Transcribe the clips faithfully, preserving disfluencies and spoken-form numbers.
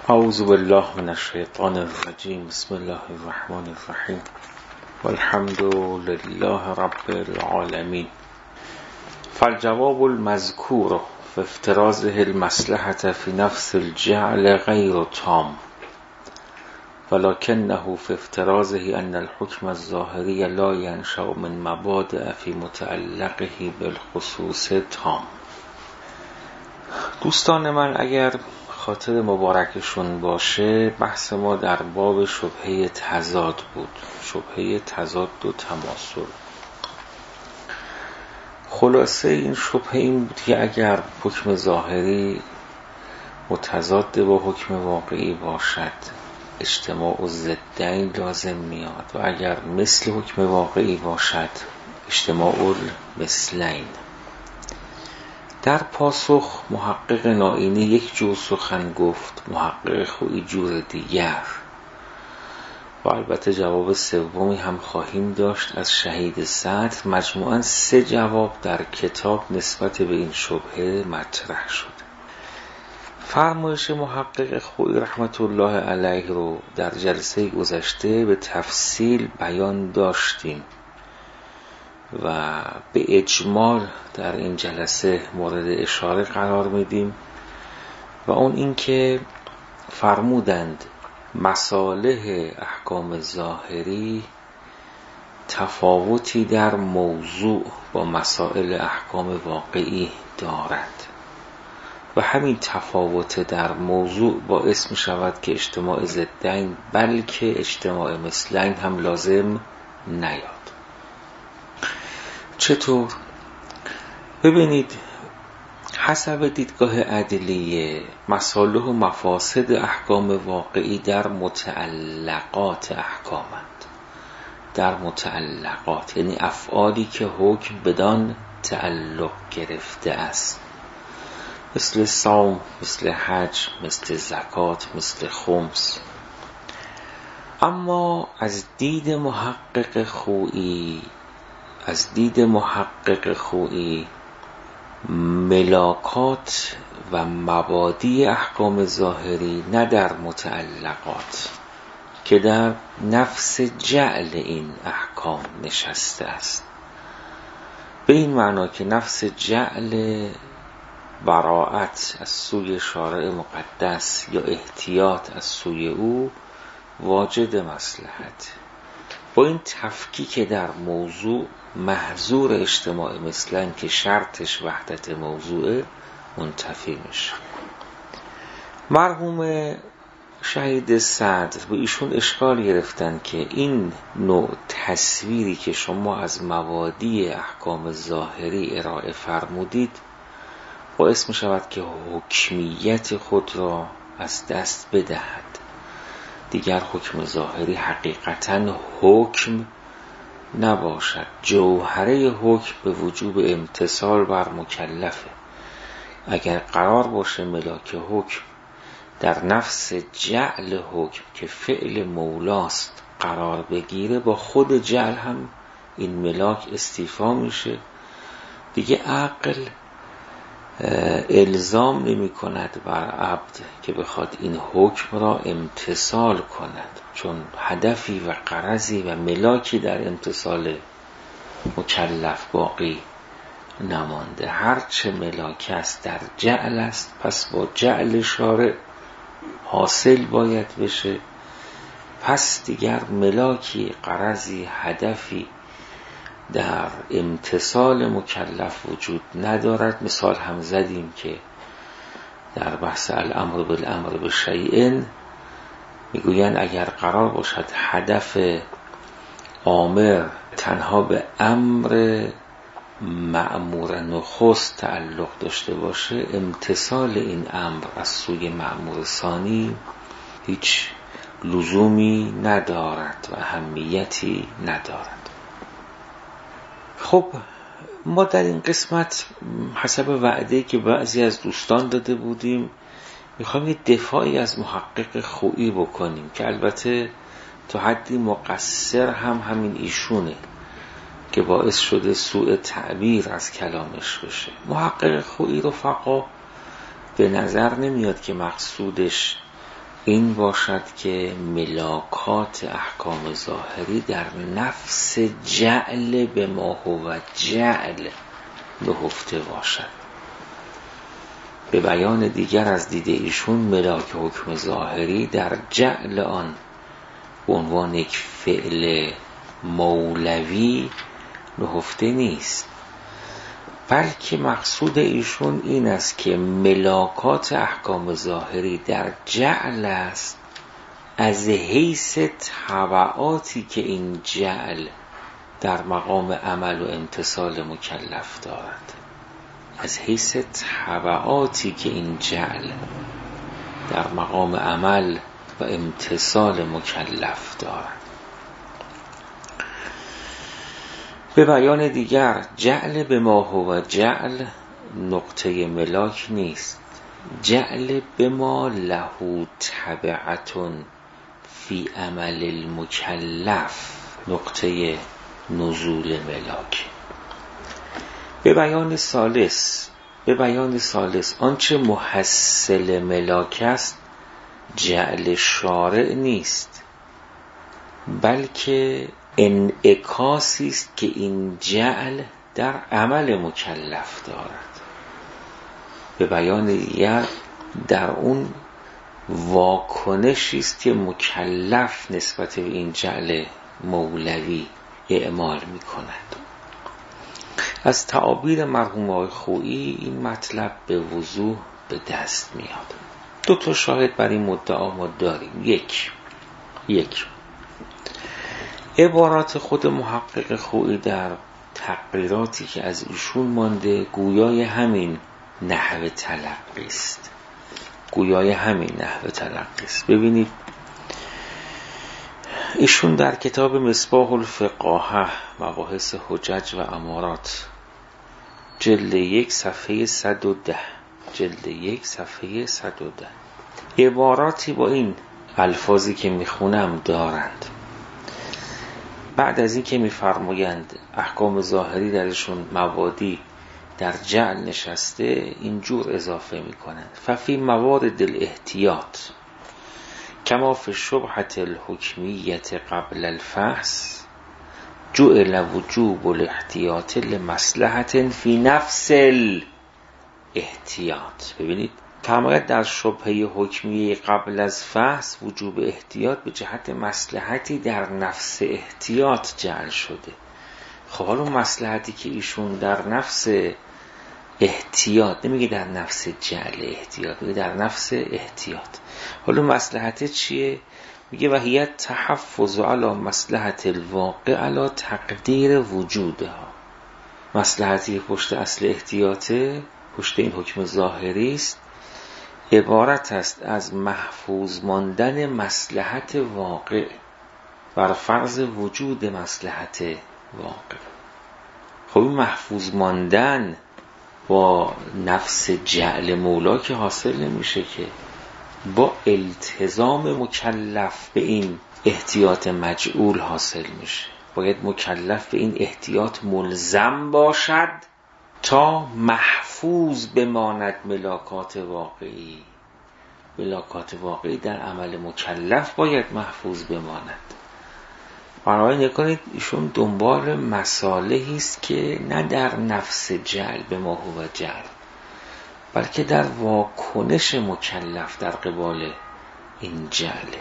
اعوذ بالله من الشیطان الرجیم. بسم الله الرحمن الرحیم والحمد لله رب العالمین. فالجواب المذکور في افترازه المصلحة في نفس الجعل غیر تام، ولكنه في افترازه ان الحكم الظاهري لا ينشأ من مبادئ في متعلقه بالخصوص تام. دوستان من، اگر خاطر مبارکشون باشه، بحث ما در باب شبهه تضاد بود، شبهه تضاد و تماثل. خلاصه این شبهه این بود که اگر حکم ظاهری متضاد با حکم واقعی باشد، اجتماع الضدین لازم میاد، و اگر مثل حکم واقعی باشد، اجتماع المثلین. در پاسخ محقق نائینی یک جور سخن گفت، محقق خویی جور دیگر، و البته جواب سومی هم خواهیم داشت از شهید صدر. مجموعاً سه جواب در کتاب نسبت به این شبهه مطرح شد. فرمایش محقق خویی رحمت الله علیه رو در جلسه گذشته به تفصیل بیان داشتیم و به اجمال در این جلسه مورد اشاره قرار میدیم، و اون این که فرمودند مصالح احکام ظاهری تفاوتی در موضوع با مسائل احکام واقعی دارد، و همین تفاوت در موضوع باعث می شود که اجتماع ضدین بلکه اجتماع مثلین هم لازم نیاد. چطور؟ ببینید، حسب دیدگاه عدلیه مصالح و مفاسد احکام واقعی در متعلقات احکامند. در متعلقات یعنی افعالی که حکم بدان تعلق گرفته است، مثل صوم، مثل حج، مثل زکات، مثل خمس. اما از دید محقق خویی از دید محقق خویی ملاکات و مبادی احکام ظاهری نه در متعلقات که در نفس جعل این احکام نشسته است، به این معنا که نفس جعل براءت از سوی شارع مقدس یا احتیاط از سوی او واجد مصلحت. با این تفکیک در موضوع محظور اجتماع مثلن که شرطش وحدت موضوع منتفی میشه. مرحوم شهید صدر به ایشون اشکال گرفتن که این نوع تصویری که شما از مبادی احکام ظاهری ارائه فرمودید باعث می شود که حکمیت خود را از دست بدهد. دیگر حکم ظاهری حقیقتاً حکم نباشد. جوهره حکم به وجوب امتثال بر مکلفه. اگر قرار باشه ملاک حکم در نفس جعل حکم که فعل مولاست قرار بگیره، با خود جعل هم این ملاک استیفا میشه. دیگه عقل الزام نمی کند بر عبد که بخواد این حکم را امتثال کند، چون هدفی و غرضی و ملاکی در امتثال مکلف باقی نمانده. هرچه ملاک است در جعل است، پس با جعل شارع حاصل باید بشه. پس دیگر ملاکی، غرضی، هدفی در امتثال مکلف وجود ندارد. مثال هم زدیم که در بحث الامر بالامر بشیء میگویند اگر قرار باشد هدف آمر تنها به امر مأمور نخست تعلق داشته باشه، امتثال این امر از سوی مأمور ثانی هیچ لزومی ندارد و اهمیتی ندارد. خب ما در این قسمت حسب وعده که بعضی از دوستان داده بودیم میخوایم یه دفاعی از محقق خویی بکنیم که البته تا حدی مقصر هم همین ایشونه که باعث شده سوء تعبیر از کلامش بشه. محقق خویی رفقا به نظر نمیاد که مقصودش این باشد که ملاکات احکام ظاهری در نفس جعل به ما هو جعل نهفته باشد. به بیان دیگر از دید ایشون ملاک حکم ظاهری در جعل آن به عنوان یک فعل مولوی نهفته نیست، بلکه مقصود ایشون این است که ملاکات احکام ظاهری در جعل است از حیث تبعاتی که این جعل در مقام عمل و امتثال مکلف دارد، از حیث تبعاتی که این جعل در مقام عمل و امتثال مکلف دارد. به بیان دیگر جعل به ما هو جعل نقطه ملاک نیست، جعل به ما له تبعتون فی عمل المکلف نقطه نزول ملاک. به بیان ثالث به بیان ثالث آنچه محصل ملاک است جعل شارع نیست، بلکه انعکاسی است که این جعل در عمل مکلف دارد. به بیان دیگر در اون واکنشی است که مکلف نسبت به این جعل مولوی اعمال می کند. از تعابیر مرحوم آقای خویی این مطلب به وضوح به دست میاد. دو تا شاهد بر این مدعا ما داریم. یک یک عبارات خود محقق خویی در تقریراتی که از ایشون مانده گویای همین نحو تلقی است. گویای همین نحو تلقی است. ببینید ایشون در کتاب مصباح الفقاهه مباحث حجج و امارات جلد یک صفحه صد و ده جلد یک صفحه صد و ده عباراتی با این الفاظی که میخونم دارند. بعد از این که میفرمایند احکام ظاهری درشون موادی در جعل نشسته اینجور اضافه میکنند ففی موارد الاحتیاط کما فی شبهة الحکمیت قبل الفحص جعل وجوب الاحتیاط لمصلحة فی نفس الاحتیاط. ببینید فرماید در شبهه حکمیه قبل از فحص وجوب احتیاط به جهت مصلحتی در نفس احتیاط جعل شده. خب حالا مصلحتی که ایشون در نفس احتیاط، نمیگه در نفس جعل احتیاط، میگه در نفس احتیاط. حالا مصلحت چیه؟ میگه وحیت تحفظ علی مصلحت الواقع علی تقدیر وجودها. مصلحتی پشت اصل احتیاطه، پشت این حکم ظاهری است، عبارت است از محفوظ ماندن مصلحت واقع بر فرض وجود مصلحت واقع. خب این محفوظ ماندن با نفس جعل مولا که حاصل نمیشه، که با التزام مکلف به این احتیاط مجعول حاصل میشه. باید مکلف به این احتیاط ملزم باشد تا محفوظ بماند ملاکات واقعی. ملاکات واقعی در عمل مکلف باید محفوظ بماند. بنابراین نکنید ایشون دنبال مصالحی است که نه در نفس جعل به ما هو جعل، بلکه در واکنش مکلف در قبال این جعله.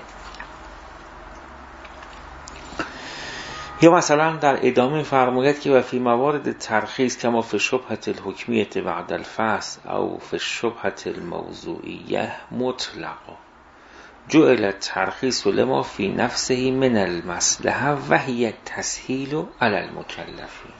یا مثلا در ادامه فرماید که و فی موارد ترخیص کما فی شبهة الحکمیت بعد الفحص او فی شبهة الموضوعیه مطلقا جعل الترخیص لما فی نفسه من المصلحه و هی تسهیل علی المکلفین.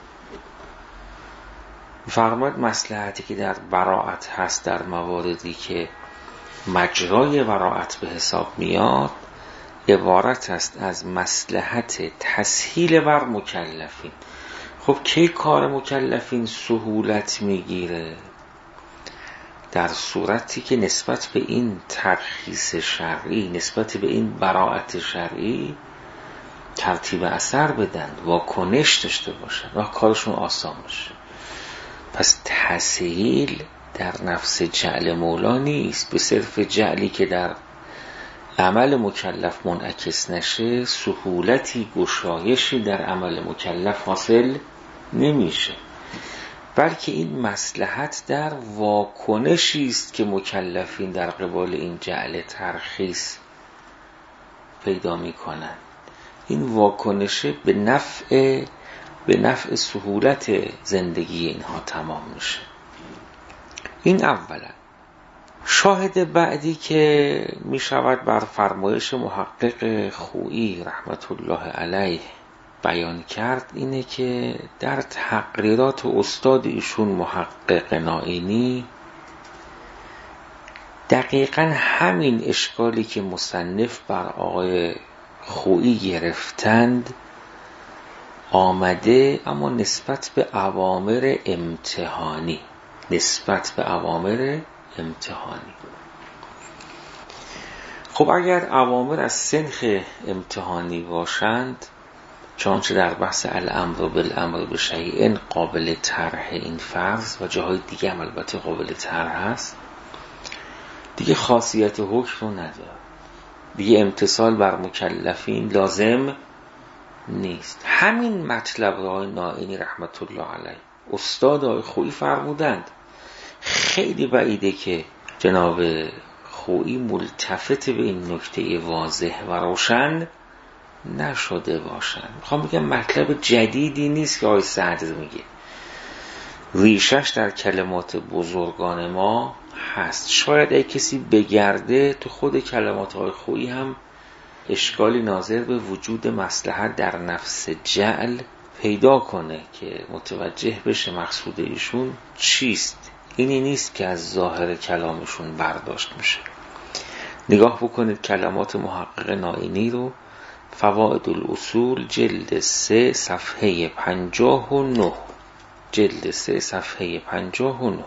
فرماید مصلحتی که در براءت هست در مواردی که مجرای براءت به حساب میاد عبارت است از مصلحت تسهیل بر مکلفین. خب کی کار مکلفین سهولت میگیره؟ در صورتی که نسبت به این ترخیص شرعی، نسبت به این براءت شرعی ترتیب اثر بدن، واکنش داشته باشن و کارشون آسان باشه. پس تسهیل در نفس جعل مولا نیست، به صرف جعلی که در عمل مکلف منعکس نشه، سهولتی، گشایشی در عمل مکلف حاصل نمیشه، بلکه این مصلحت در واکنشی است که مکلفین در قبال این جعل ترخیص پیدا میکنن. این واکنشه به نفع به نفع سهولت زندگی اینها تمام میشه. این اولا. شاهد بعدی که می شود بر فرمایش محقق خویی رحمت الله علیه بیان کرد اینه که در تقریرات استاد ایشون محقق نائینی دقیقاً همین اشکالی که مصنف بر آقای خویی گرفتند آمده، اما نسبت به اوامر امتحانی نسبت به اوامر امتحانی خب اگر اوامر از سنخ امتحانی باشند، چنانچه در بحث الامر بالامر بشیء قابل طرح این فرض و جاهای دیگه هم البته قابل طرح هست، دیگه خاصیت حکم رو نداره، دیگه امتصال بر مکلفین لازم نیست. همین مطلب را آقای نائینی رحمت الله علیه استاد آقای خویی فرمودند. خیلی بعیده که جناب خویی ملتفت به این نکته واضح و روشن نشده باشند. میخوام بگم مطلب جدیدی نیست که آقای سعد میگه، ریشش در کلمات بزرگان ما هست. شاید ای کسی بگرده تو خود کلمات آقای خویی هم اشکالی ناظر به وجود مصلحت در نفس جعل پیدا کنه که متوجه بشه مقصود ایشون چیست. اینی نیست که از ظاهر کلامشون برداشت میشه. نگاه بکنید کلمات محقق نائینی رو، فوائد الاصول جلد سه صفحه پنجاه و نه، جلد سه صفحه پنجاه و نه.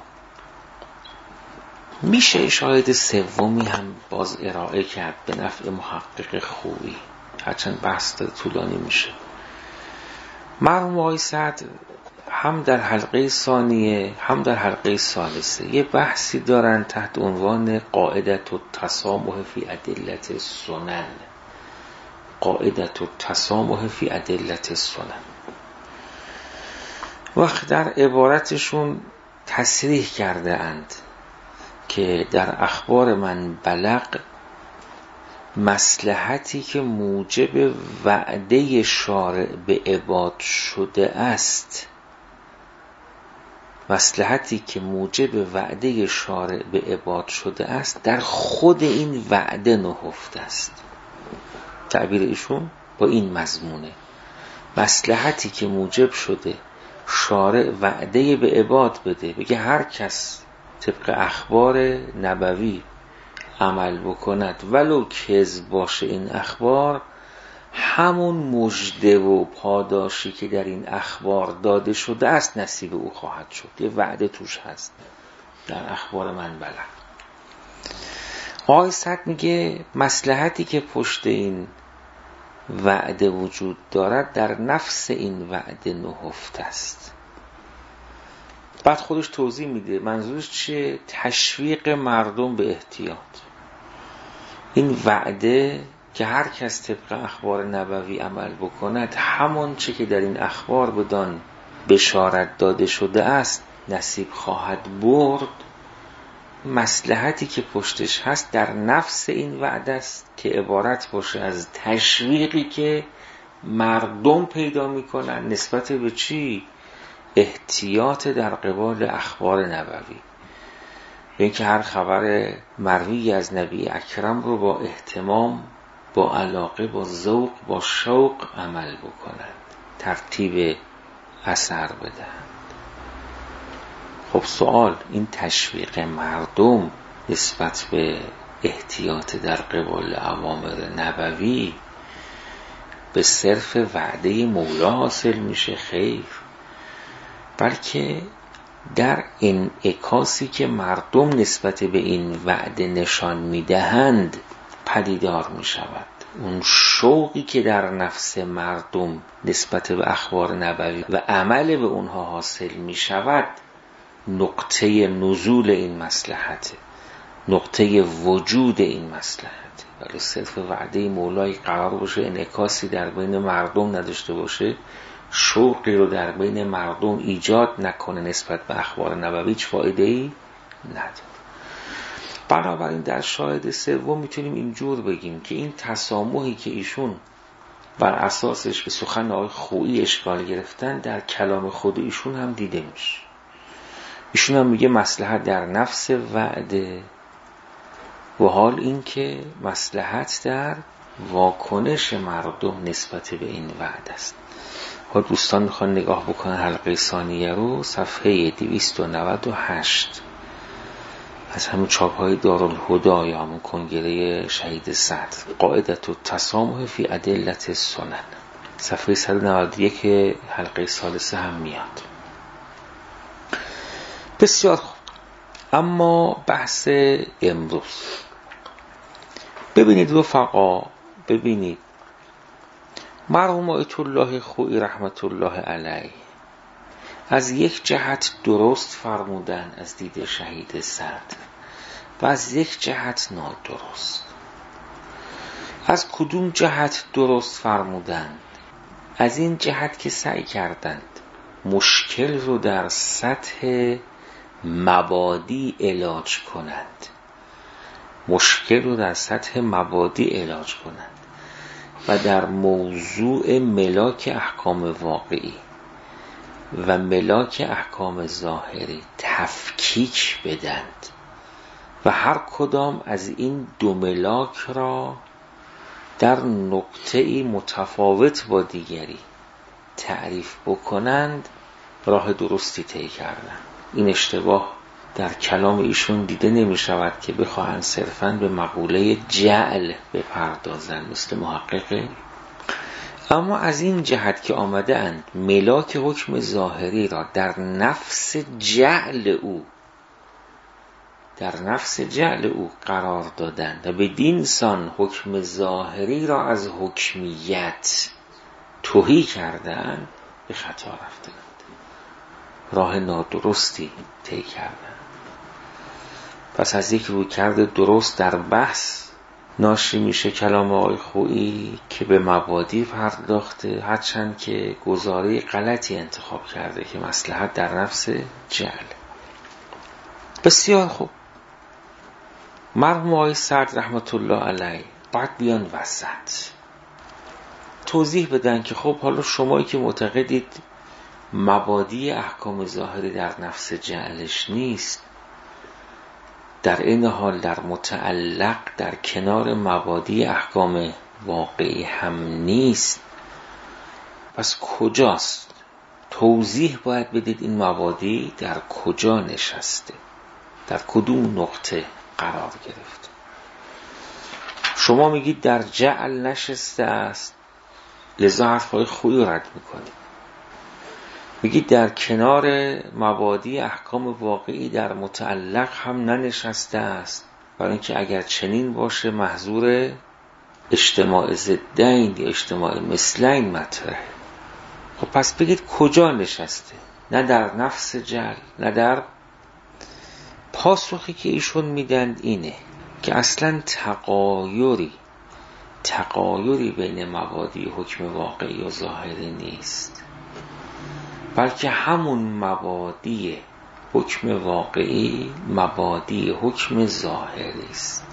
میشه شاهد سومی هم باز ارائه کرد به نفع محقق خویی، هرچند بحث طولانی میشه. مرحوم آقای سعد هم در حلقه ثانیه هم در حلقه ثالثه یه بحثی دارن تحت عنوان قاعدت التسامح فی ادلت السنن. قاعدت التسامح فی ادلت السنن. وقت در عبارتشون تصریح کرده اند که در اخبار من بلغ مصلحتی که موجب وعده شارع به عباد شده است مصلحتی که موجب وعده شارع به عباد شده است در خود این وعده نهفته است. تعبیر ایشون با این مضمونه: مصلحتی که موجب شده شارع وعده به عباد بده، بگه هر کس طبق اخبار نبوی عمل بکند ولو کذب باشه این اخبار، همون مژده و پاداشی که در این اخبار داده شده است نصیب او خواهد شد. یه وعده توش هست در اخبار من بلغ. آقای سعد میگه مصلحتی که پشت این وعده وجود دارد در نفس این وعده نهفته است. بعد خودش توضیح میده منظورش چیه؟ تشویق مردم به احتیاط. این وعده که هر کس طبق اخبار نبوی عمل بکند همون چه که در این اخبار بدان بشارت داده شده است نصیب خواهد برد. مصلحتی که پشتش هست در نفس این وعده است که عبارت باشه از تشویقی که مردم پیدا میکنن نسبت به چی؟ احتیاط در قبال اخبار نبوی. این که هر خبر مروی از نبی اکرم رو با اهتمام، با علاقه، با ذوق، با شوق عمل بکنند، ترتیب اثر بدهند. خب سوال، این تشویق مردم نسبت به احتیاط در قبال اوامر نبوی به صرف وعده مولا حاصل میشه؟ خیر، بلکه در انعکاسی که مردم نسبت به این وعده نشان میدهند پدیدار میشود. اون شوقی که در نفس مردم نسبت به اخبار نبوی و عمل به اونها حاصل میشود نقطه نزول این مصلحت، نقطه وجود این مصلحت. ولی صرف وعده مولای قرار باشه انعکاسی در بین مردم نداشته باشه، شوقی رو در بین مردم ایجاد نکنه نسبت به اخبار نبوی، هیچ فایده‌ای نداره. بنابراین در شاهد سوم میتونیم اینجور بگیم که این تسامحی که ایشون بر اساسش به سخن آقای خویی اشکال گرفتن در کلام خود ایشون هم دیده میشه. ایشون هم میگه مصلحت در نفس وعده و حال این که مصلحت در واکنش مردم نسبت به این وعده است. حال دوستان میخوان نگاه بکنن حلقه ثانیه رو، صفحه دویست و نود و هشت از همون چاپ های دارالهدی یا همون کنگره شهید صدر، قاعدت التسامح فی ادلت السنن، صفحه صد و نود و یک حلقه ثالثه هم میاد. بسیار خوب. اما بحث امروز، ببینید رفقا، ببینید مرحوم آیت الله خویی رحمت الله علیه از یک جهت درست فرمودن از دید شهید صدر و از یک جهت نادرست. از کدوم جهت درست فرمودند؟ از این جهت که سعی کردند مشکل رو در سطح مبادی علاج کنند، مشکل رو در سطح مبادی علاج کنند و در موضوع ملاک احکام واقعی و ملاک احکام ظاهری تفکیک بدند و هر کدام از این دو ملاک را در نقطه‌ای متفاوت با دیگری تعریف بکنند، راه درستی طی کردند. این اشتباه در کلام ایشون دیده نمی شود که بخواهند صرفاً به مقوله جعل بپردازند مثل محققه. اما از این جهت که آمده اند ملاک حکم ظاهری را در نفس جعل او در نفس جعل او قرار دادند و بدین سان حکم ظاهری را از حکمیت تهی کردند، به خطا رفتند، راه نادرستی طی کردند. پس از یک رویکرد درست در بحث ناشی میشه کلام آقای خویی که به مبادی پرداخته، هرچند که گزاره غلطی انتخاب کرده که مصلحت در نفس جعل. بسیار خوب. مرحوم آقای صدر رحمت الله علیه بعد بیان وسط توضیح بدن که خب حالا شمایی که معتقدید مبادی احکام ظاهری در نفس جعلش نیست، در این حال در متعلق در کنار مبادی احکام واقعی هم نیست، پس کجاست؟ توضیح باید بدید این مبادی در کجا نشسته، در کدوم نقطه قرار گرفته. شما میگید در جعل نشسته است، لذا حرفای خویی رد میکنید. میگید در کنار مبادی احکام واقعی در متعلق هم ننشسته است، برای اینکه اگر چنین باشه محظور اجتماع ضدین یا اجتماع مثلین مطرحه. خب پس بگید کجا نشسته، نه در نفس جعل نه در. پاسخی که ایشون میدند اینه که اصلا تغایری تغایری بین مبادی حکم واقعی و ظاهری نیست، بلکه همون مبادی حکم واقعی مبادی حکم ظاهری است.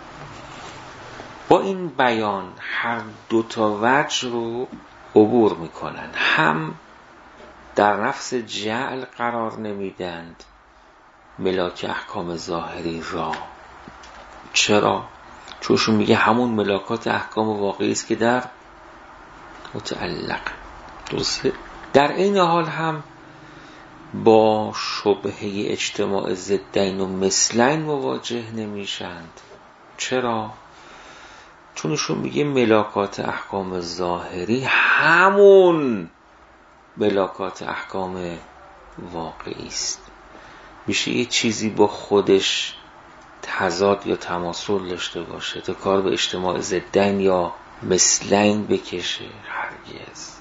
با این بیان هر دو تا وجه رو عبور میکنن، هم در نفس جعل قرار نمیدند ملاک احکام ظاهری را. چرا؟ چونشون میگه همون ملاکات احکام واقعی است که در متعلق. درسته؟ در این حال هم با شبهه اجتماع ضدین و مثلین مواجه نمیشند. چرا؟ چونشون میگه ملاکات احکام ظاهری همون ملاکات احکام واقعی است. میشه یه چیزی با خودش تضاد یا تماثل داشته باشه تا کار به اجتماع ضدین یا مثلین بکشه؟ هرگز.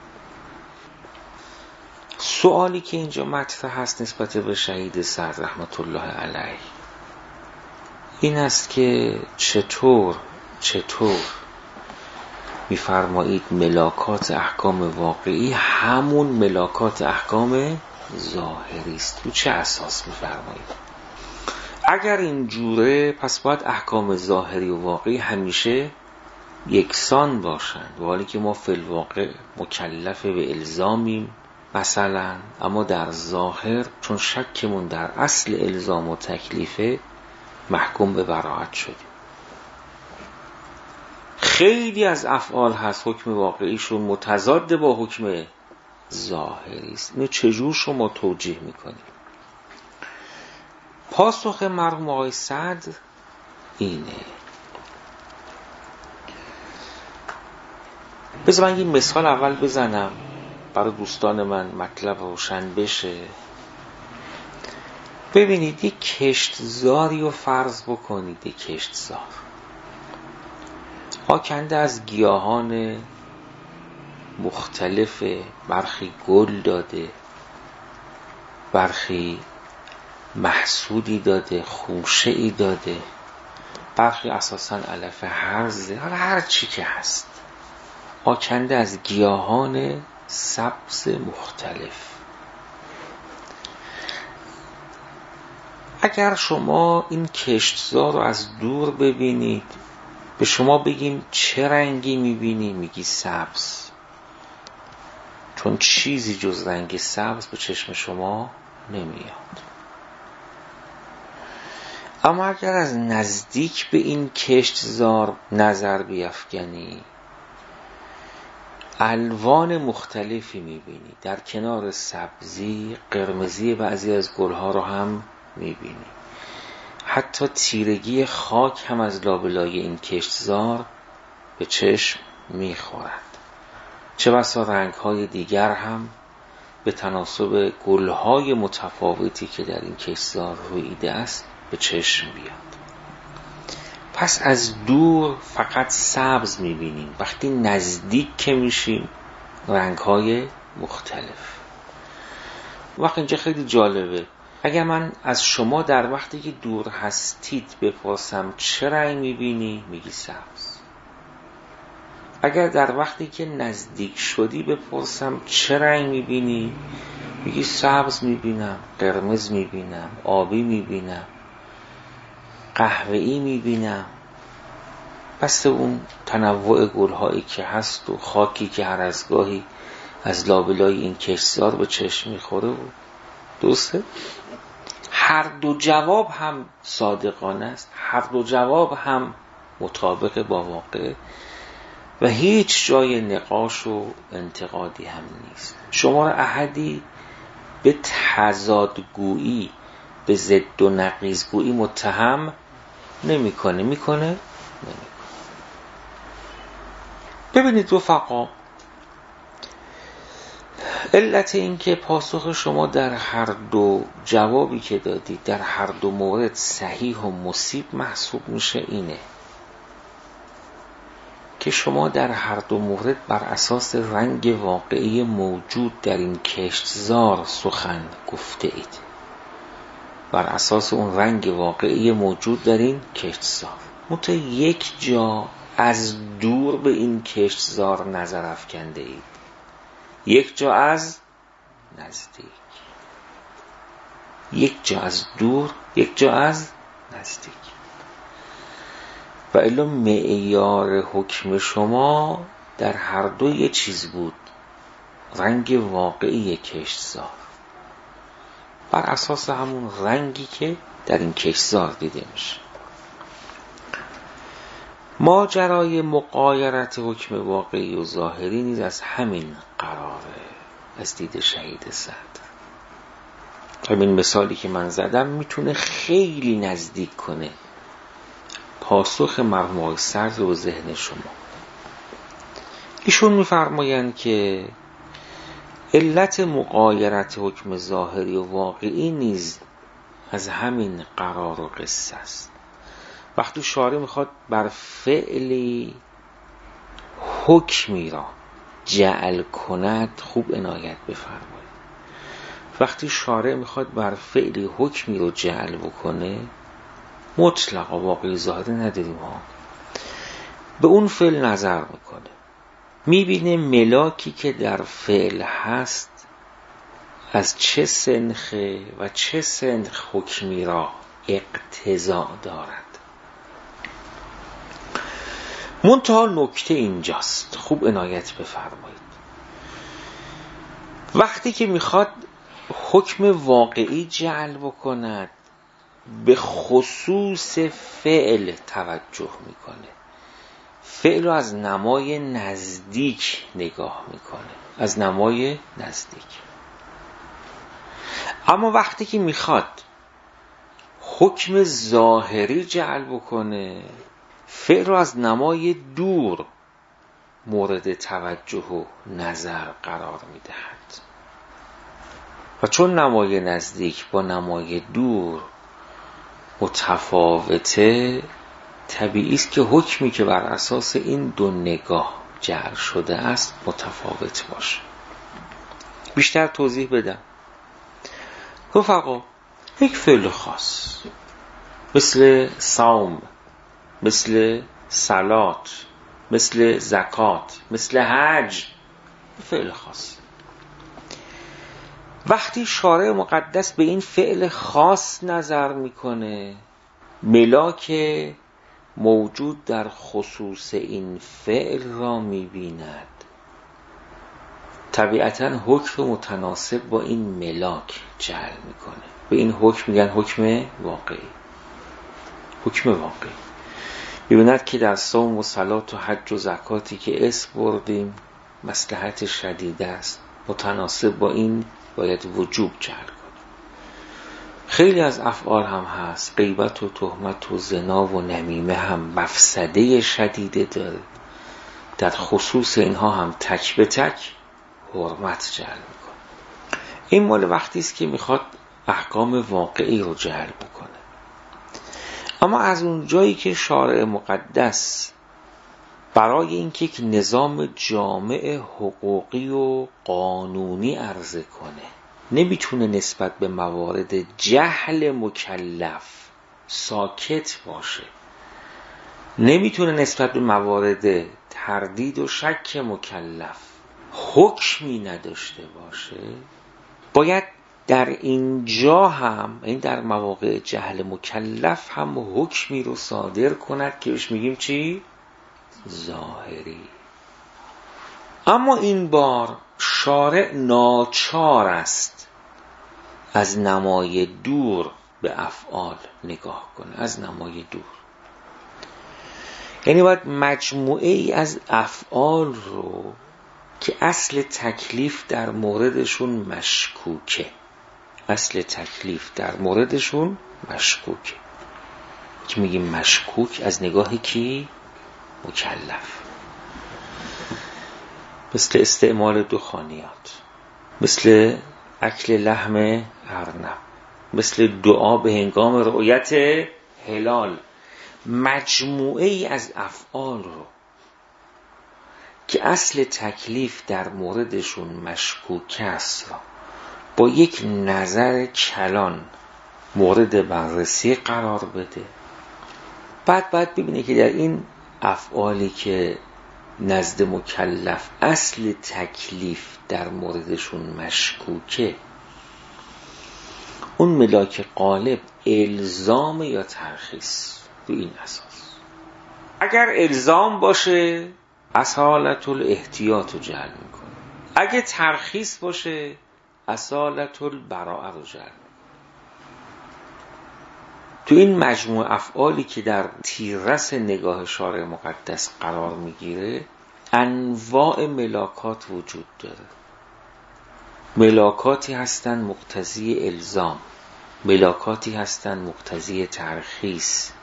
سوالی که اینجا مطرح هست نسبت به شهید صدر رحمت الله علیه این است که چطور چطور میفرمایید ملاکات احکام واقعی همون ملاکات احکام ظاهری است؟ رو چه اساس میفرمایید؟ اگر اینجوره پس باید احکام ظاهری و واقعی همیشه یکسان باشند، و حالی که ما فی الواقع مکلف به الزامیم مثلا، اما در ظاهر چون شکمون در اصل الزام و تکلیفه محکوم به براءت شدیم. خیلی از افعال هست حکم واقعیشون متضاد با حکم ظاهری است. اینو چجور شما توجیه میکنید؟ پاسخ مرحوم آقای سعد اینه. بذار من یه مثال اول بزنم برای دوستان من مطلب روشن بشه. ببینید یک کشتزاری رو فرض بکنید، یک کشتزار آکنده از گیاهان مختلف، برخی گل داده، برخی محصودی داده، خوشه ای داده، برخی اساساً علف هرزه، حالا هر چی که هست آکنده از گیاهان سبز مختلف. اگر شما این کشتزار رو از دور ببینید، به شما بگیم چه رنگی میبینی؟ میگی سبز، چون چیزی جز رنگ سبز به چشم شما نمیاد. اما اگر از نزدیک به این کشتزار نظر بیفکنی، الوان مختلفی میبینی. در کنار سبزی قرمزی بعضی از گلها رو هم میبینی. حتی تیرگی خاک هم از لابلای این کشتزار به چشم میخورد. چه بسا رنگ‌های دیگر هم به تناسب گل‌های متفاوتی که در این کشتزار رویده است به چشم بیاد. پس از دور فقط سبز میبینیم، وقتی نزدیک که میشیم رنگ‌های مختلف. وقت اینجا خیلی جالبه. اگر من از شما در وقتی که دور هستید بپرسم چه رنگ میبینی؟ میگی سبز. اگر در وقتی که نزدیک شدی بپرسم چه رنگ میبینی؟ میگی سبز میبینم، قرمز میبینم، آبی میبینم، قهوه‌ای میبینم. بس اون تنوع گل‌هایی که هست و خاکی که هر از گاهی از لابلای این کشتزار به چشم میخوره و درسته؟ هر دو جواب هم صادقانه است، هر دو جواب هم مطابق با واقع و هیچ جای نقاش و انتقادی هم نیست. شما را احدی به تضادگویی، به ضد و نقیضگویی متهم نمیکنه. میکنه؟ نمیکنه. ببینید رفقا، علت این که پاسخ شما در هر دو جوابی که دادید در هر دو مورد صحیح و مصیب محسوب میشه اینه که شما در هر دو مورد بر اساس رنگ واقعی موجود در این کشتزار سخن گفته اید، بر اساس اون رنگ واقعی موجود در این کشتزار. متو یک جا از دور به این کشتزار نظر افکنده اید، یک جا از نزدیک. یک جا از دور، یک جا از نزدیک. و الا معیار حکم شما در هر دو یه چیز بود، رنگ واقعی کشتزار، بر اساس همون رنگی که در این کشتزار دیده میشه. ماجرای مغایرت حکم واقعی و ظاهری نیز از همین قراره، از دید شهید صدر. همین مثالی که من زدم میتونه خیلی نزدیک کنه پاسخ مرحوم آقای سعد رو به ذهن شما. ایشون میفرمایند که علت مغایرت حکم ظاهری و واقعی نیز از همین قرار و قصه است. وقتی شارع میخواد بر فعلی حکمی را جعل کند، خوب عنایت بفرمایید. وقتی شارع میخواد بر فعلی حکمی رو جعل بکنه، مطلقا واقعی ظاهری نداریم ها. به اون فعل نظر میکنه، میبینه ملاکی که در فعل هست از چه سنخه و چه سنخ حکمی را اقتضا دارد. منتها نکته اینجاست، خوب عنایت بفرمایید. وقتی که میخواد حکم واقعی جعل بکند به خصوص فعل توجه میکنه، فعل رو از نمای نزدیک نگاه میکنه، از نمای نزدیک. اما وقتی که میخواد حکم ظاهری جعل بکنه، فعل رو از نمای دور مورد توجه و نظر قرار میدهد. و چون نمای نزدیک با نمای دور متفاوته، طبیعی است که حکمی که بر اساس این دو نگاه جعل شده است متفاوت باشه. بیشتر توضیح بدم. رفقا، یک فعل خاص مثل صوم، مثل صلات، مثل زکات، مثل حج، فعل خاص، وقتی شارع مقدس به این فعل خاص نظر میکنه، ملاک موجود در خصوص این فعل را میبیند، طبیعتاً حکم متناسب با این ملاک جعل میکنه. به این حکم میگن حکم واقعی. حکم واقعی میبیند که در صوم و صلات و حج و زکاتی که اسم بردیم مصلحت شدید است، متناسب با این باید وجوب جعل کنه. خیلی از افعال هم هست، غیبت و تهمت و زنا و نمیمه هم مفسده شدیده داره، در خصوص اینها هم تک به تک حرمت جعل میکنه. این مال وقتی است که میخواد احکام واقعی رو جعل بکنه. اما از اون جایی که شارع مقدس برای اینکه یک نظام جامع حقوقی و قانونی عرضه کنه نمیتونه نسبت به موارد جهل مکلف ساکت باشه، نمیتونه نسبت به موارد تردید و شک مکلف حکمی نداشته باشه، باید در اینجا هم، این در مواقع جهل مکلف هم حکمی رو صادر کند که بهش میگیم چی؟ ظاهری. اما این بار شارع ناچار است از نمای دور به افعال نگاه کنه، از نمای دور. یعنی باید مجموعه ای از افعال رو که اصل تکلیف در موردشون مشکوکه، اصل تکلیف در موردشون مشکوکه، که میگیم مشکوک از نگاه کی؟ مکلف. مثل استعمال دخانیات، مثل اکل لحم ارنب، مثل دعا به هنگام رؤیت هلال. مجموعه ای از افعال رو که اصل تکلیف در موردشون مشکوک است را با یک نظر کلان مورد بررسی قرار بده. بعد بعد ببینه که در این افعالی که نزد مکلف اصل تکلیف در موردشون مشکوکه، اون ملاک غالب الزام یا ترخیص رو این اساس. اگر الزام باشه اصالت الاحتیاط رو جعل میکنه، اگه ترخیص باشه اصالت البراءه رو جعل میکنه. تو این مجموع افعالی که در تیررس نگاه شارع مقدس قرار میگیره انواع ملاکات وجود داره. ملاکاتی هستن مقتضی الزام، ملاکاتی هستن مقتضی ترخیص.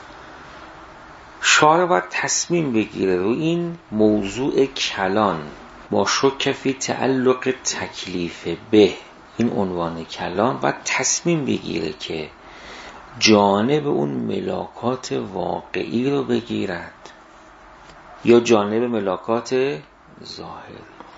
شارع باید تصمیم بگیره رو این موضوع کلان ما شک فی تعلق تکلیف به، این عنوان کلان باید تصمیم بگیره که جانب اون ملاکات واقعی رو بگیرد یا جانب ملاکات ظاهری.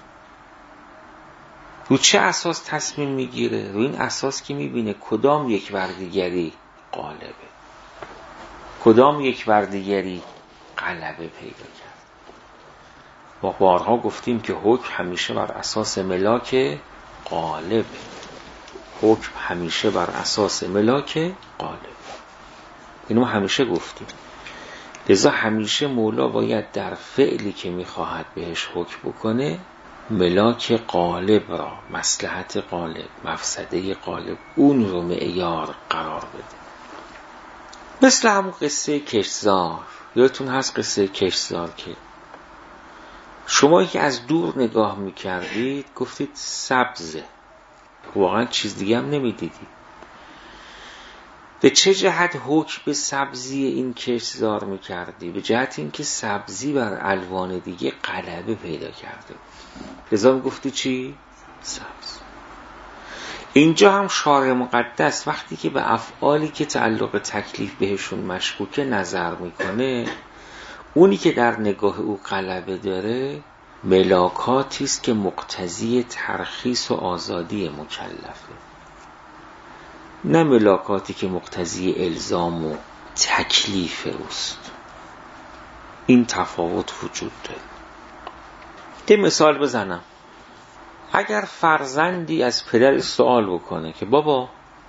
رو چه اساس تصمیم میگیره؟ رو این اساس که میبینه کدام یک بر دیگری غالبه، کدام یک بر دیگری غلبه پیدا کرد. ما بارها گفتیم که حکم همیشه بر اساس ملاک غالب، حکم همیشه بر اساس ملاک غالب، اینو همیشه گفتیم. لذا همیشه مولا باید در فعلی که میخواهد بهش حکم بکنه ملاک غالب را، مصلحت غالب، مفسده غالب، اون رو معیار قرار بده. مثل همون قصه کشتزار، یادتون هست قصه کشتزار که شما که از دور نگاه میکردید گفتید سبزه، واقعا چیز دیگه هم نمیدیدید. به چه جهت حکم به سبزی این کشتزار میکردی؟ به جهت اینکه سبزی بر الوان دیگه غلبه پیدا کرده. لذا گفتی چی؟ سبز. اینجا هم شارع مقدس وقتی که به افعالی که تعلق تکلیف بهشون مشکوکه نظر میکنه، اونی که در نگاه او غلبه داره ملاکاتی است که مقتضی ترخیص و آزادی مکلفه، نه ملاکاتی که مقتضی الزام و تکلیف اوست. این تفاوت وجود داره. یه مثال بزنم. اگر فرزندی از پدر سوال بکنه که بابا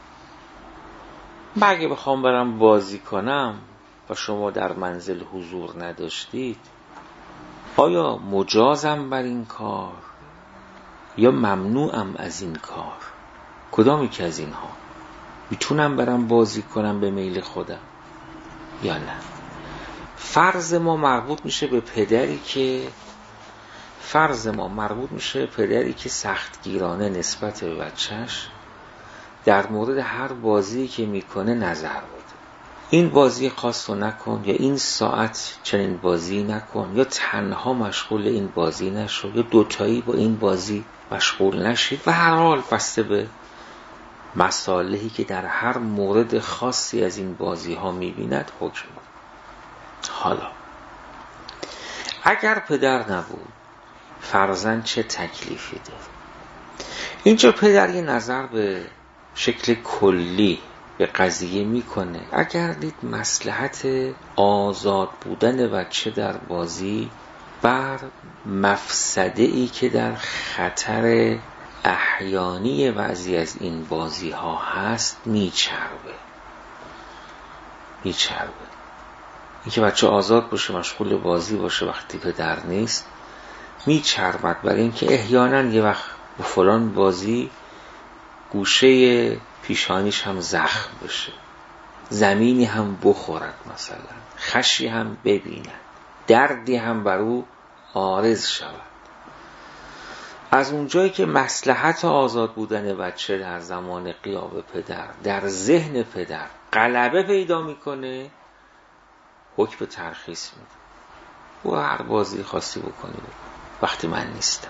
من اگه بخوام برم بازی کنم و شما در منزل حضور نداشتید، آیا مجازم بر این کار یا ممنوعم از این کار؟ کدامی که از اینها؟ میتونم برم بازی کنم به میل خودم یا نه؟ فرض ما مربوط میشه به پدری که فرض ما مربوط میشه به پدری که سختگیرانه نسبت به بچهش در مورد هر بازی که میکنه نظر بده. این بازی خاص رو نکن، یا این ساعت چنین بازی نکن، یا تنها مشغول این بازی نشو، یا دوتایی با این بازی مشغول نشید. و هر حال بسته به مصالحی که در هر مورد خاصی از این بازی ها میبیند حکم. حالا اگر پدر نبود فرزند چه تکلیفی داره؟ اینجا پدر یه نظر به شکل کلی به قضیه میکنه. اگر دید مصلحت آزاد بودن بچه در بازی بر مفسده ای که در خطر احیانی بعضی از این بازی ها هست میچربه میچربه این که بچه آزاد باشه، مشغول بازی باشه وقتی پدر نیست، میچربد برای اینکه احیانا یه وقت به فلان بازی گوشه پیشانیش هم زخم بشه، زمینی هم بخورد، مثلا خشی هم ببیند، دردی هم بر او عارض شود. از اونجایی که مصلحت آزاد بودن بچه در زمان غیاب پدر در ذهن پدر غلبه پیدا میکنه، حکم به ترخیص میده و هر بازی خاصی بکنی وقتی من نیستم.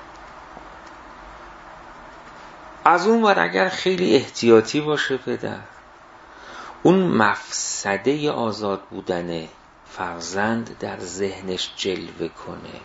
از اون ور اگر خیلی احتیاطی باشه پدر، اون مفسده آزاد بودن فرزند در ذهنش جلوه کنه،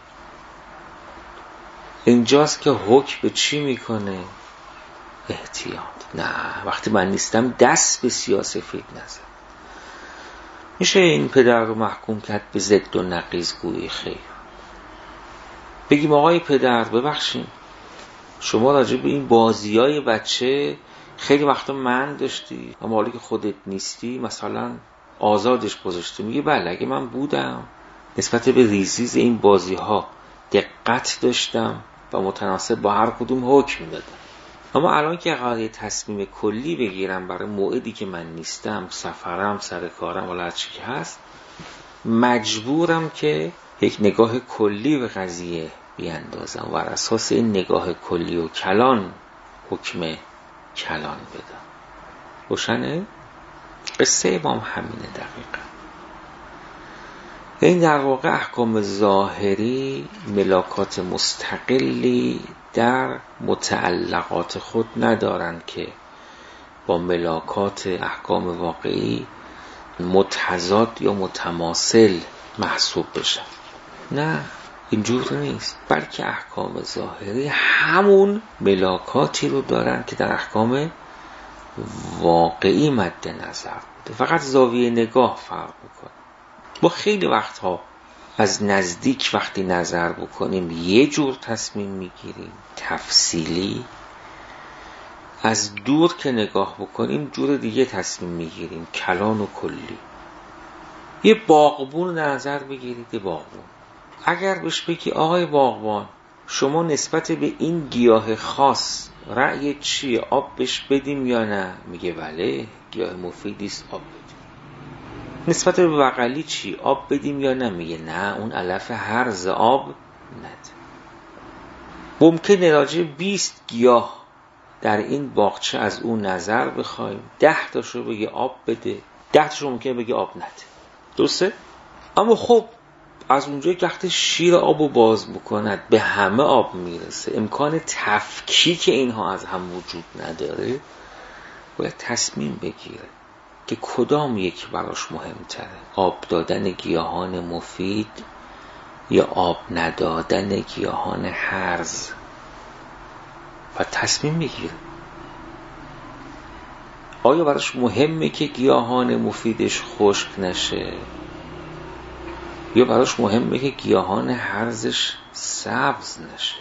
اینجاست که حکم به چی میکنه؟ احتیاط. نه، وقتی من نیستم دست به سیاه‌سفید نزن. میشه این پدر رو محکوم کرد به ضد و نقیض گویی خیر. بگیم آقای پدر ببخشیم، شما راجع به این بازیای بچه خیلی وقتا من داشتی، اما حالی که خودت نیستی مثلا آزادش گذاشتی. میگه بله، اگه من بودم نسبت به ریزیز این بازی ها دقت داشتم و متناسب با هر کدوم حکم دادم. اما الان که قراره تصمیم کلی بگیرم برای موعدی که من نیستم، سفرم، سر کارم، ولا هر چی که هست، مجبورم که یک نگاه کلی به قضیه بیاندازم و بر اساس این نگاه کلی و کلان حکم کلان بدم. روشنه؟ قصه ما همینه دقیقا. این در واقع احکام ظاهری ملاکات مستقلی در متعلقات خود ندارند که با ملاکات احکام واقعی متضاد یا متماثل محسوب بشن. نه، اینجور نیست، بلکه احکام ظاهری همون ملاکاتی رو دارن که در احکام واقعی مد نظر بوده، فقط زاویه نگاه فرق میکنه. ما خیلی وقتها از نزدیک وقتی نظر بکنیم یه جور تصمیم میگیریم تفصیلی، از دور که نگاه بکنیم جور دیگه تصمیم میگیریم کلان و کلی. یه باغبون نظر بگیرید، یه باغبون اگر بهش بگی آقای باغبان شما نسبت به این گیاه خاص رأی چیه، آب بهش بدیم یا نه؟ میگه بله گیاه مفیدیست آب بدیم. نسبت به بغلی چی، آب بدیم یا نه؟ میگه نه اون علف هرز آب نده. ممکنه راجع بیست گیاه در این باغچه از اون نظر بخوایم، ده تاشو بگه آب بده، ده تاشو ممکنه بگه آب نده، درسته؟ اما خب از اونجایی که وقتی شیر آبو باز بکند به همه آب میرسه، امکان تفکیک اینها از هم وجود نداره، باید تصمیم بگیره که کدام یک براش مهمتره، آب دادن گیاهان مفید یا آب ندادن گیاهان هرز. و تصمیم میگیره آیا براش مهمه که گیاهان مفیدش خشک نشه یا براش مهمه که گیاهان هرزش سبز نشه.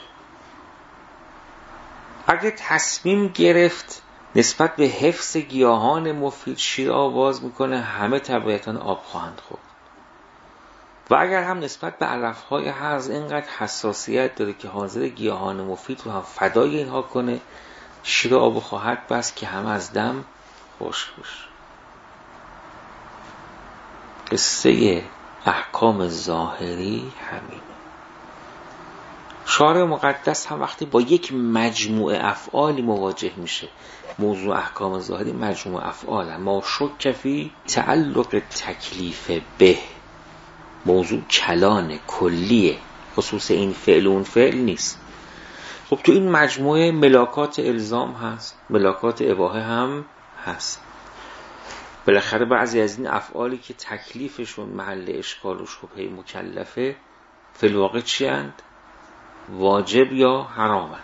اگه تصمیم گرفت نسبت به حفظ گیاهان مفید شیر آواز میکنه، همه طبیعتاً آب خواهند خورد. و اگر هم نسبت به علفهای هرز اینقدر حساسیت داره که حاضر گیاهان مفید رو هم فدای اینها کنه، شیر آب خواهد بس که هم از دم خشک بشه. قصه احکام ظاهری همینه. شارع مقدس هم وقتی با یک مجموعه افعالی مواجه میشه، موضوع احکام ظاهری مجموعه افعال ما شک فی تعلق تکلیف به، موضوع کلان کلیه، خصوص این فعل و اون فعل نیست. خب تو این مجموعه ملاکات الزام هست، ملاکات اباحه هم هست. بالاخره بعضی از این افعالی که تکلیفشون محل اشکال و شبهه مکلفه فی الواقع چی اند؟ واجب یا حرامند.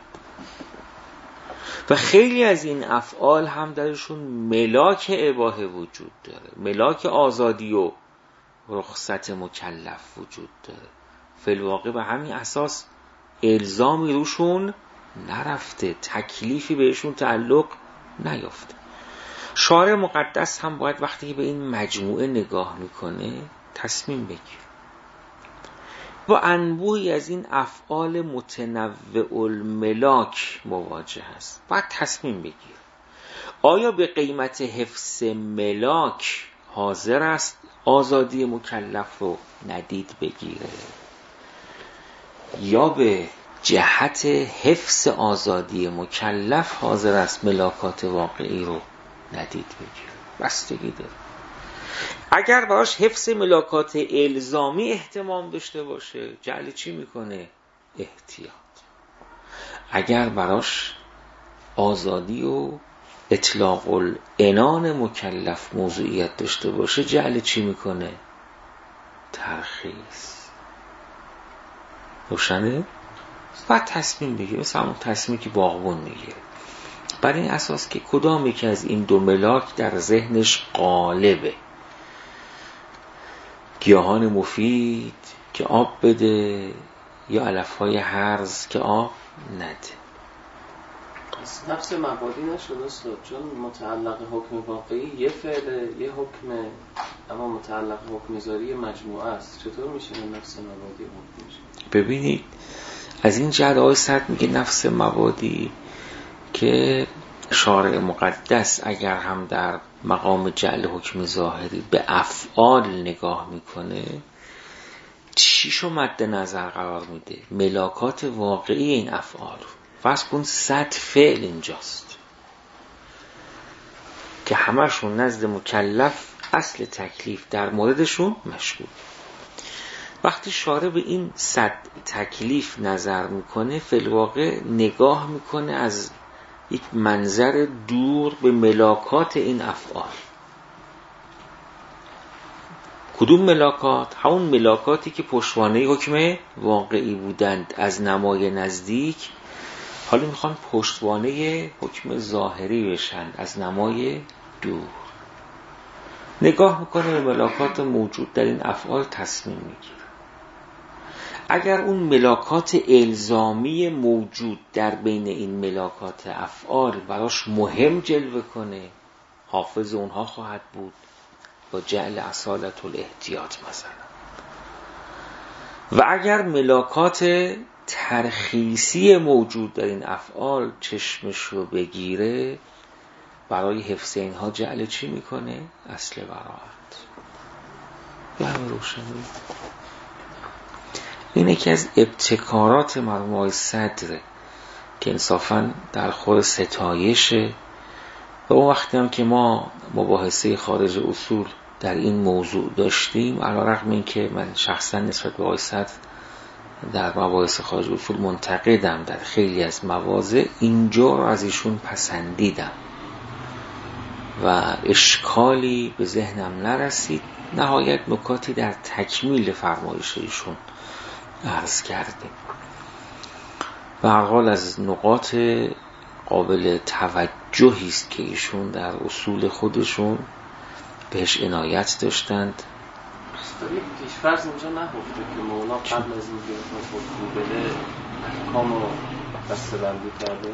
و خیلی از این افعال هم درشون ملاک اباحه وجود داره، ملاک آزادی و رخصت مکلف وجود داره. فی الواقع به همین اساس الزامی روشون نرفته، تکلیفی بهشون تعلق نیافته. شارع مقدس هم باید وقتی به این مجموعه نگاه میکنه تصمیم بگیره. با انبوهی از این افعال متنوع الملاک مواجه است، باید تصمیم بگیره آیا به قیمت حفظ ملاک حاضر است آزادی مکلف رو ندید بگیره یا به جهت حفظ آزادی مکلف حاضر است ملاکات واقعی رو ندید بگیره. بستگی داره. اگر براش حفظ ملاکات الزامی اهتمام داشته باشه جعل چی میکنه؟ احتیاط. اگر براش آزادی و اطلاق العنان مکلف موضوعیت داشته باشه جعل چی میکنه؟ ترخیص. روشنه؟ باید تصمیم بگیره، مثل همون تصمیمی که باغبون میگیره، بر این اساس که کدام یکی از این دو ملاک در ذهنش غالبه، گیاهان مفید که آب بده یا علفهای هرز که آب نده. نفس مبادی نشد استاد، چون متعلق حکم واقعی یه فعله یه حکمه، اما متعلق حکم ظاهری مجموعه است. چطور میشه نفس مبادی حکم میشه؟ ببینید از این جهت آقای سعد میگه نفس مبادی که شارع مقدس اگر هم در مقام جعل حکم ظاهری به افعال نگاه میکنه چیشو مد نظر قرار میده؟ ملاکات واقعی این افعال رو. فرض کن صد فعل اینجاست که همشون نزد مکلف اصل تکلیف در موردشون مشغول. وقتی شارع به این صد تکلیف نظر میکنه فی الواقع نگاه میکنه از یک منظر دور به ملاکات این افعال. کدوم ملاکات؟ همون ملاکاتی که پشتوانه حکم واقعی بودند از نمای نزدیک، حالا میخوان پشتوانه حکم ظاهری بشن از نمای دور. نگاه میکنه به ملاکات موجود در این افعال تصمیم میگیره. اگر اون ملاکات الزامی موجود در بین این ملاکات افعال براش مهم جلوه کنه، حافظ اونها خواهد بود با جعل اصالت الاحتیاط مثلا. و اگر ملاکات ترخیصی موجود در این افعال چشمش رو بگیره، برای حفظ اینها جعل چی میکنه؟ اصل براعت. به همه روشنی. این یکی از ابتکارات مرحوم آقای صدره که انصافاً در خور ستایشه. و اون وقتی هم که ما مباحثه خارج اصول در این موضوع داشتیم، علیرغم این که من شخصا نسبت به آقای صدر در مباحث خارج اصول منتقدم در خیلی از مواضع، اینجا رو از ایشون پسندیدم و اشکالی به ذهنم نرسید. نهایت نکاتی در تکمیل فرمایش ایشون عرض کردیم. به هر حال از نقاط قابل توجهی است که ایشون در اصول خودشون بهش عنایت داشتند. ولی پیش‌فرض اینجا نهفته که مولا قبل از این که خود بده احکام رو دسته‌بندی کرده.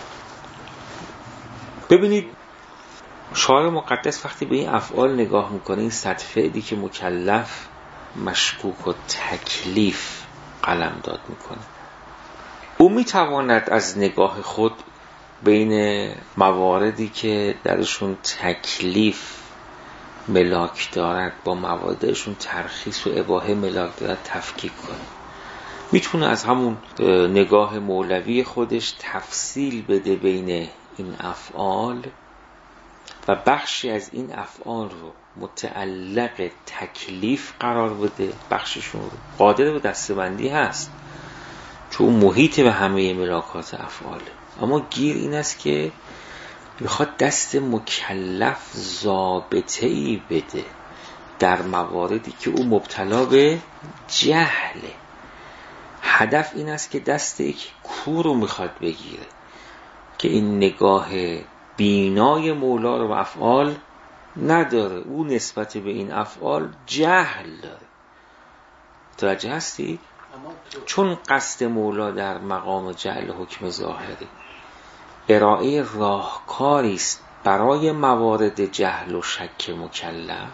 ببینید شارع مقدس وقتی به این افعال نگاه میکنه، این صد فعلی که مکلف مشکوک و تکلیف قلمداد میکنه، او میتواند از نگاه خود بین مواردی که درشون تکلیف ملاک دارد با مواردشون ترخیص و اباحه ملاک دارد تفکیک کنه. میتونه از همون نگاه مولوی خودش تفصیل بده بین این افعال و بخشی از این افعال رو متعلق تکلیف قرار بده، بخششون رو قادر به دسته‌بندی هست چون محیط به همه ملاکات افعاله. اما گیر این است که میخواد دست مکلف ضابطه‌ای بده در مواردی که او مبتلا به جهله. هدف این است که دست یک کور رو میخواد بگیره که این نگاه بینای مولا رو به افعال نداره، او نسبت به این افعال جهل داره. متوجه هستی؟ چون قصد مولا در مقام جعل حکم ظاهری ارائه راهکاری است برای موارد جهل و شک مکلف،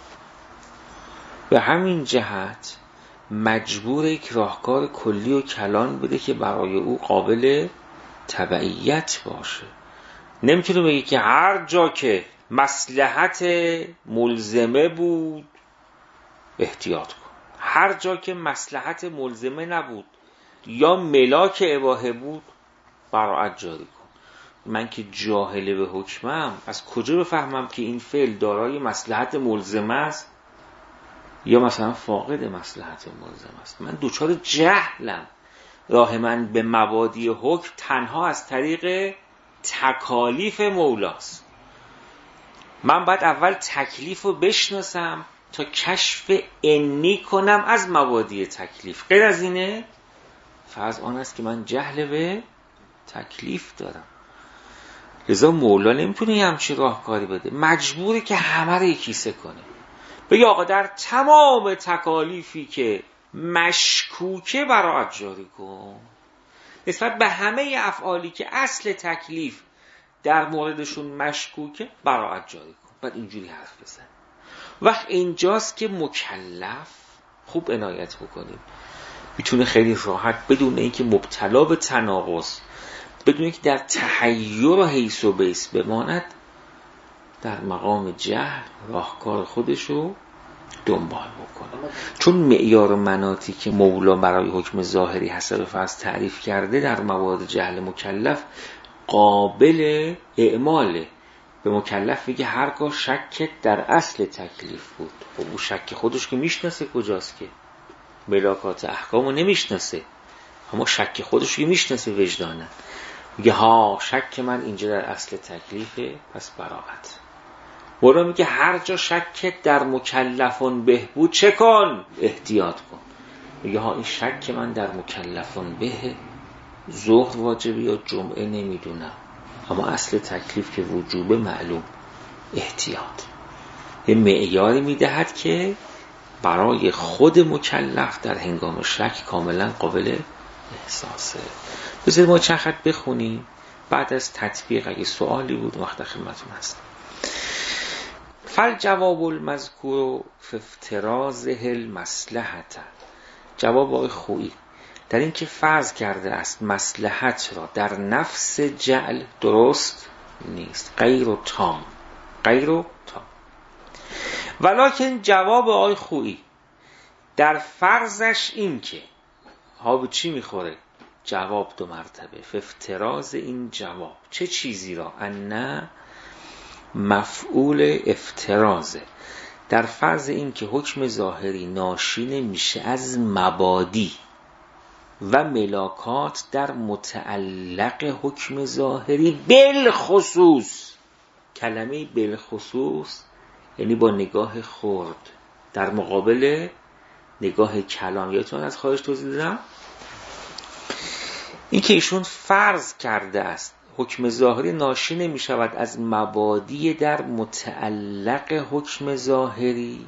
به همین جهت مجبور یک راهکار کلی و کلان بده که برای او قابل تبعیت باشه. نمیتونه بگه که هر جا که مصلحت ملزمه بود احتیاط کن، هر جا که مصلحت ملزمه نبود یا ملاک اباحه بود براعت جاری کن. من که جاهل به حکمم از کجا بفهمم که این فعل دارای مصلحت ملزمه است یا مثلا فاقد مصلحت ملزمه است؟ من دوچار جهلم. راه من به مبادی حکم تنها از طریق تکالیف مولاست. من باید اول تکلیف رو بشناسم تا کشف انی کنم از مبادی تکلیف. غیر از اینه فرض آن است که من جهل به تکلیف دارم. لذا مولا نمیتونه یه همچی راهکاری بده، مجبوره که همه رو یکیسه کنه. بگه آقا در تمام تکالیفی که مشکوکه براعت جاری کن، نسبت به همه افعالی که اصل تکلیف در موردشون مشکوکه براعت جاری کن. بعد اینجوری حرف بزن. وقت اینجاست که مکلف خوب عنایت بکنیم میتونه خیلی راحت بدون اینکه مبتلا به تناقض، بدون اینکه در تحیر و حیث و بیس بماند، در مقام جهل راهکار خودشو دنبال بکنه. چون معیار مناطی که مولا برای حکم ظاهری حسب فرض تعریف کرده در موارد جهل مکلف قابل اعماله. به مکلف بگه هرگاه شکت در اصل تکلیف بود. خب او شک خودش که میشناسه کجاست، که ملاکات احکامو نمیشناسه، اما شک خودش که میشناسه وجدانه. میگه ها شک من اینجا در اصل تکلیفه، پس براعت. مولا میگه هر جا شکت در مکلفون بهبود چه کن؟ احتیاط کن. میگه ها این شک من در مکلفون به ظهر واجبه یا جمعه نمیدونم، اما اصل تکلیف که وجوبه معلوم، احتیاط. یه معیاری میدهد که برای خود مکلف در هنگام شک کاملا قابل احساسه. بذارید ما چند خط بخونیم، بعد از تطبیق اگه سوالی بود وقت خدمتتون هست. فالجواب المذکور فی افترازه المصلحت، جواب آقای خویی در این که فرض کرده است مصلحت را در نفس جعل درست نیست، غیر و تام، غیر و تام. ولکن جواب آقای خویی در فرضش این که ها به چی میخوره؟ جواب دو مرتبه. فافتراض این جواب چه چیزی را؟ ان مفعول افتراضه، در فرض این که حکم ظاهری ناشی نمیشه از مبادی و ملاکات در متعلق حکم ظاهری بالخصوص. کلمه بالخصوص یعنی با نگاه خرد در مقابل نگاه کلام. یادتون از خارج توضیح دادم این که ایشون فرض کرده است حکم ظاهری ناشی نمی شود از مبادی در متعلق حکم ظاهری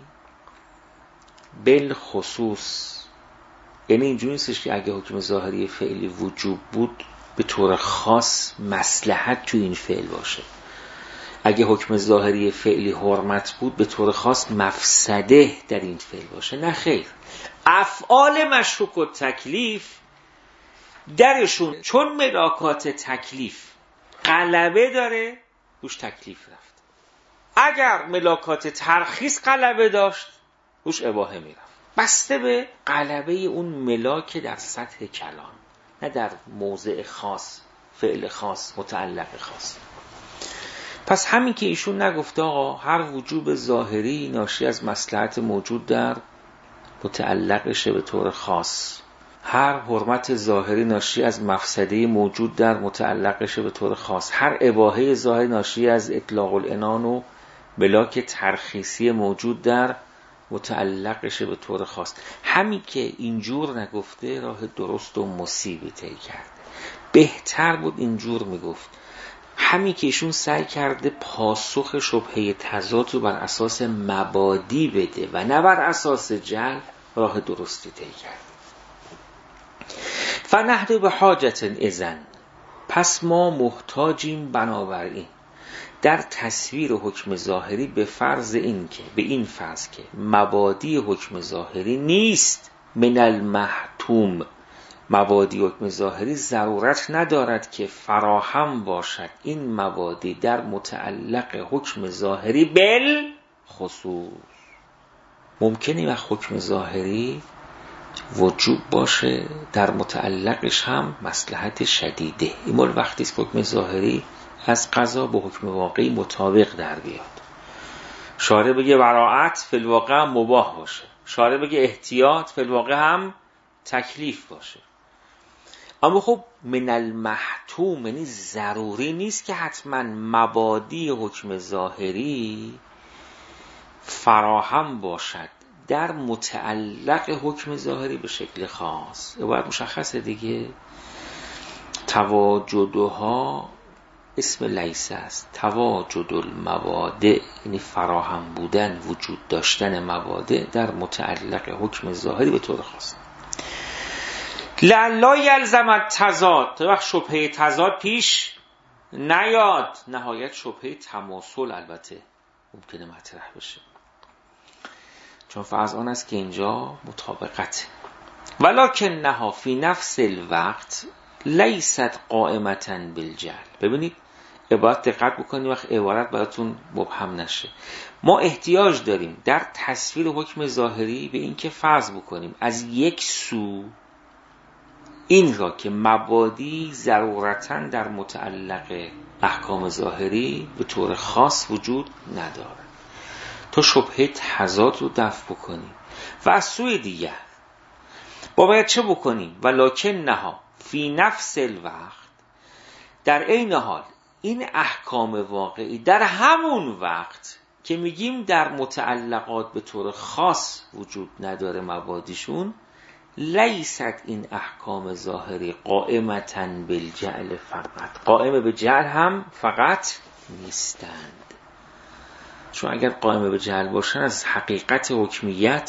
بالخصوص، یعنی اینجوری نیستش که اگه حکم ظاهری فعلی وجوب بود به طور خاص مصلحت تو این فعل باشه، اگه حکم ظاهری فعلی حرمت بود به طور خاص مفسده در این فعل باشه. نه خیر، افعال مشروک و تکلیف درشون چون ملاکات تکلیف غلبه داره روش تکلیف رفت، اگر ملاکات ترخیص غلبه داشت روش اباحه میرفت، بسته به غلبه اون ملاک در سطح کلام، نه در موضع خاص، فعل خاص، متعلق خاص. پس همین که ایشون نگفته آقا هر وجوب ظاهری ناشی از مصلحت موجود در متعلقشه به طور خاص، هر حرمت ظاهری ناشی از مفسده موجود در متعلقشه به طور خاص، هر اباحه ظاهری ناشی از اطلاق العنان و ملاک ترخیصی موجود در متعلقشه به طور خاص. همین که اینجور نگفته راه درست و مصیبی طی کرده. بهتر بود اینجور میگفت. همین که ایشون سعی کرده پاسخ شبهه تضاد رو بر اساس مبادی بده و نه بر اساس جهل، راه درستی طی کرده. فنحن به حاجت اذن، پس ما محتاجیم بنابراین در تصویر حکم ظاهری به فرض این که به این فرض که مبادی حکم ظاهری نیست من المحتوم، مبادی حکم ظاهری ضرورت ندارد که فراهم باشد این مبادی در متعلق حکم ظاهری بالخصوص. ممکنه وقت حکم ظاهری وجوب باشه در متعلقش هم مصلحت شدیده، این مال وقتی است حکم ظاهری از قضا با حکم واقعی مطابق در بیاد. شارع بگه براءت فی الواقع هم مباح باشه، شارع بگه احتیاط فی الواقع هم تکلیف باشه. اما خب من المحتوم یعنی ضروری نیست که حتما مبادی حکم ظاهری فراهم باشد در متعلق حکم ظاهری به شکل خاص. باید مشخصه دیگه. تواجدها اسم لیس است. تواجد الموادع یعنی فراهم بودن، وجود داشتن مبادع در متعلق حکم ظاهری به طور خاص. لا یلزم التضاد، تا وقت شبهه تضاد پیش نیاد. نهایت شبهه تماثل البته ممکنه مطرح بشه، چون فرض آن است که اینجا مطابقت. ولکن نها فی نفس الوقت لیست قائمتا بالجهل. ببینید عبارت دقت بکنید وقت عبارت براتون مبهم نشه. ما احتیاج داریم در تصویر حکم ظاهری به این که فرض بکنیم از یک سو این را که مبادی ضرورتاً در متعلق احکام ظاهری به طور خاص وجود نداره تا شبهه تضاد رو دفع بکنیم، و از سوی دیگر با باید چه بکنیم؟ ولکن نها فی نفس الوقت، در عین حال این احکام واقعی در همون وقت که میگیم در متعلقات به طور خاص وجود نداره مبادیشون، لیست این احکام ظاهری قائمتاً بالجعل فقط، قائم به جعل هم فقط نیستند. چون اگر قائم به جعل باشن از حقیقت حکمیت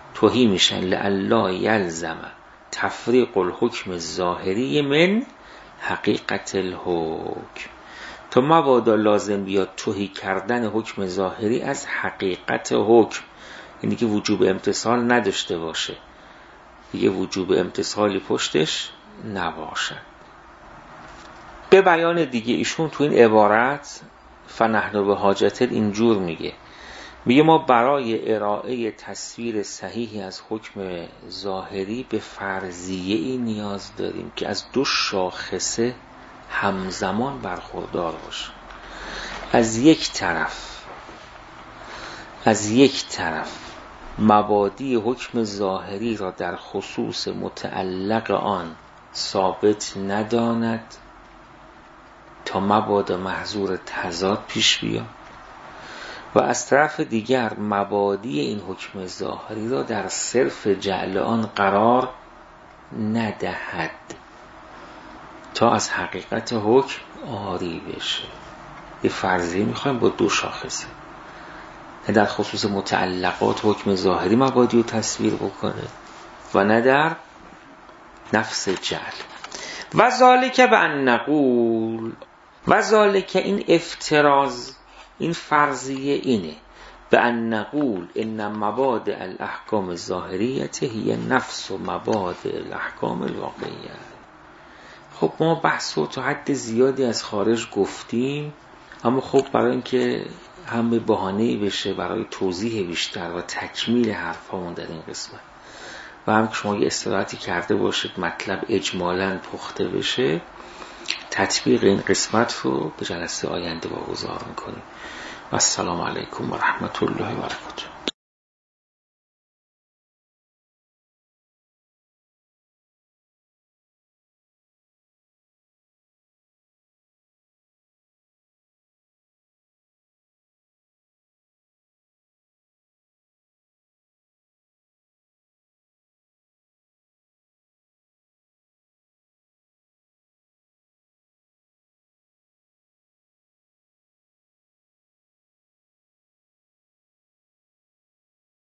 توهی میشن لعلا یلزم تفریق الحکم ظاهری من حقیقت الحکم، تا مبادا لازم بیاد توهی کردن حکم ظاهری از حقیقت حکم، یعنی که وجوب امتثال نداشته باشه، دیگه وجوب امتثالی پشتش نباشه. به بیان دیگه ایشون تو این عبارت فنحن به حاجت اینجور میگه میگه ما برای ارائه تصویر صحیحی از حکم ظاهری به فرضیه ای نیاز داریم که از دو شاخصه همزمان برخوردار باشه. از یک طرف از یک طرف مبادی حکم ظاهری را در خصوص متعلق آن ثابت نداند تا مبادا محظور تضاد پیش بیاد، و از طرف دیگر مبادی این حکم ظاهری را در صرف جعل آن قرار ندهد تا از حقیقت حکم عاری بشه. یه فرضیه میخوایم با دو شاخصه، نه در خصوص متعلقات حکم ظاهری مبادی رو تصویر بکنه و نه در نفس جعل. و ذالک به ان نقول، و ذالک این افتراض، این فرضیه اینه، به ان نقول ان مبادئ الاحکام الظاهریه هی نفس و مبادئ الاحکام الواقعیه. خب ما بحث رو تا حد زیادی از خارج گفتیم، اما خب برای اینکه هم به بهانه‌ای بشه برای توضیح بیشتر و تکمیل حرفامون در این قسمت و هم که شما یه استراحتی کرده باشید مطلب اجمالاً پخته بشه، تطبیق این قسمت رو به جلسه آینده واگذار میکنیم. و السلام علیکم و رحمت الله و برکاته.